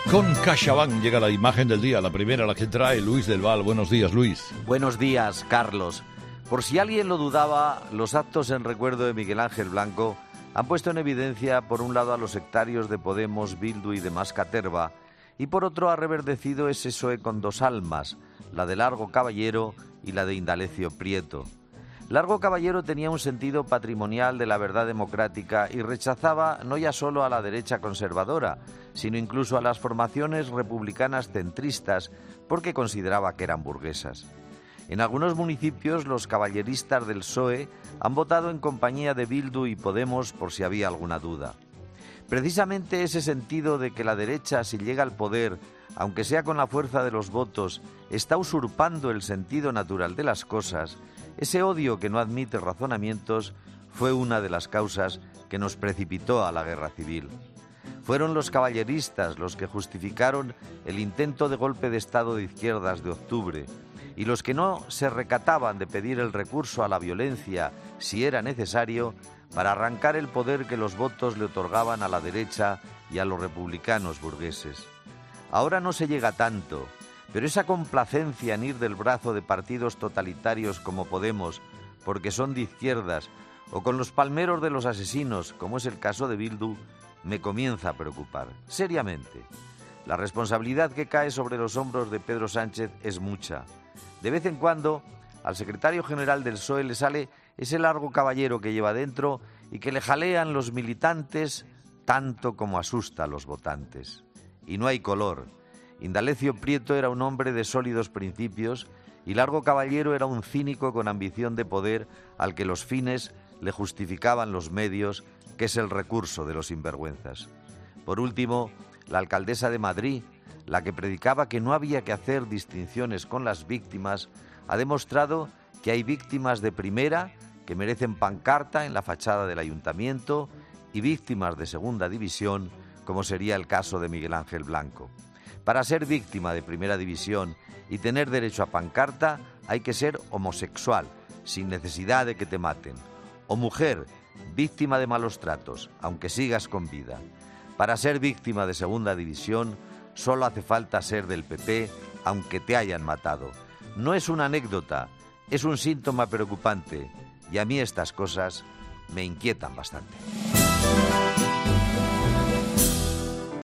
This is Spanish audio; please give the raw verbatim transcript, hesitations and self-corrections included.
Con CaixaBank llega la imagen del día, la primera, la que trae Luis del Val. Buenos días, Luis. Buenos días, Carlos. Por si alguien lo dudaba, los actos en recuerdo de Miguel Ángel Blanco han puesto en evidencia, por un lado, a los sectarios de Podemos, Bildu y demás caterva, y por otro ha reverdecido ese P S O E con dos almas, la de Largo Caballero y la de Indalecio Prieto. Largo Caballero tenía un sentido patrimonial de la verdad democrática y rechazaba no ya solo a la derecha conservadora, sino incluso a las formaciones republicanas centristas, porque consideraba que eran burguesas. En algunos municipios los caballeristas del P S O E han votado en compañía de Bildu y Podemos por si había alguna duda. Precisamente ese sentido de que la derecha, si llega al poder, aunque sea con la fuerza de los votos, está usurpando el sentido natural de las cosas, ese odio que no admite razonamientos, fue una de las causas que nos precipitó a la guerra civil. Fueron los caballeristas los que justificaron el intento de golpe de Estado de izquierdas de octubre, y los que no se recataban de pedir el recurso a la violencia si era necesario para arrancar el poder que los votos le otorgaban a la derecha y a los republicanos burgueses. Ahora no se llega tanto, pero esa complacencia en ir del brazo de partidos totalitarios como Podemos, porque son de izquierdas, o con los palmeros de los asesinos, como es el caso de Bildu, me comienza a preocupar, seriamente. La responsabilidad que cae sobre los hombros de Pedro Sánchez es mucha. De vez en cuando, al secretario general del P S O E le sale ese Largo Caballero que lleva dentro y que le jalean los militantes tanto como asusta a los votantes. Y no hay color. Indalecio Prieto era un hombre de sólidos principios y Largo Caballero era un cínico con ambición de poder al que los fines le justificaban los medios, que es el recurso de los sinvergüenzas. Por último, la alcaldesa de Madrid, la que predicaba que no había que hacer distinciones con las víctimas, ha demostrado que hay víctimas de primera que merecen pancarta en la fachada del ayuntamiento y víctimas de segunda división, como sería el caso de Miguel Ángel Blanco. Para ser víctima de primera división y tener derecho a pancarta hay que ser homosexual, sin necesidad de que te maten, o mujer, víctima de malos tratos, aunque sigas con vida. Para ser víctima de segunda división solo hace falta ser del P P, aunque te hayan matado. No es una anécdota, es un síntoma preocupante, y a mí estas cosas me inquietan bastante.